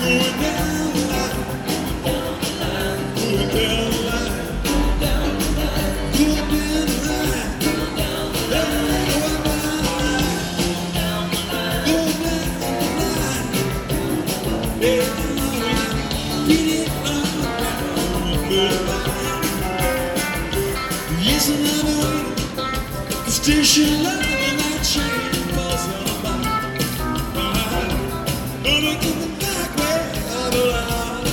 Going down the line, going down the line, going down the line, going down the line, going down the line, going down the line. Yes, and I'm waiting. The station loving that train falls on by. Gonna get the back way of the line.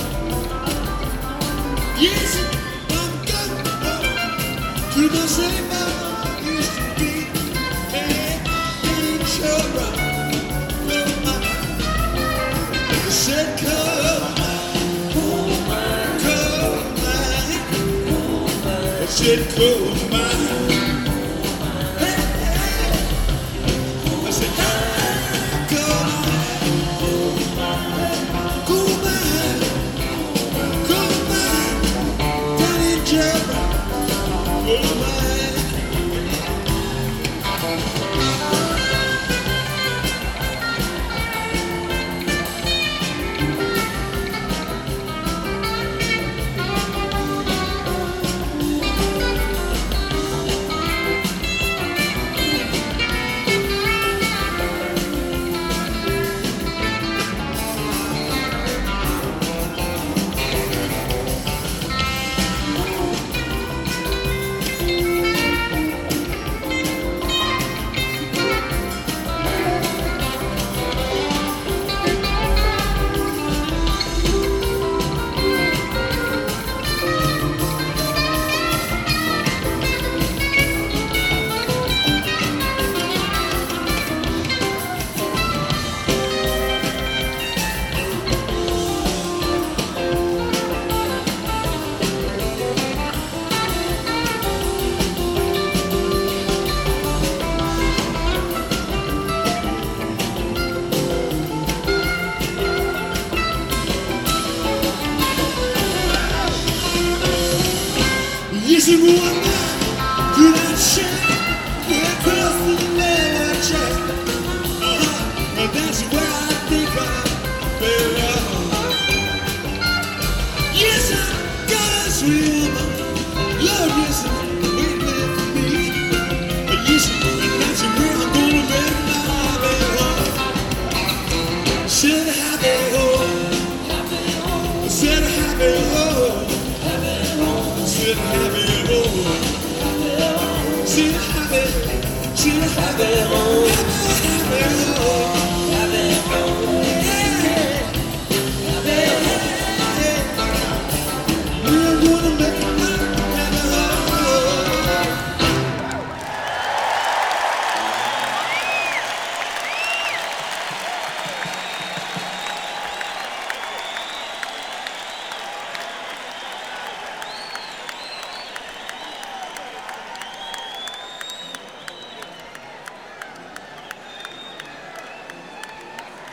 Yes, I'm going to the same I used to be. Hey, ain't sure right. I said, come I said, close my eyes. Hey, hey. I said, go mine, down in Java, go mine. Yes, and one night through that shack, way across the railroad track. And that's where I think I fell out. Yes, I got a sweet woman, love, yes, and waiting there for me. Yes, and that's where I'm gonna make my happy home. Said happy home, said happy home, said happy home. She's happy home.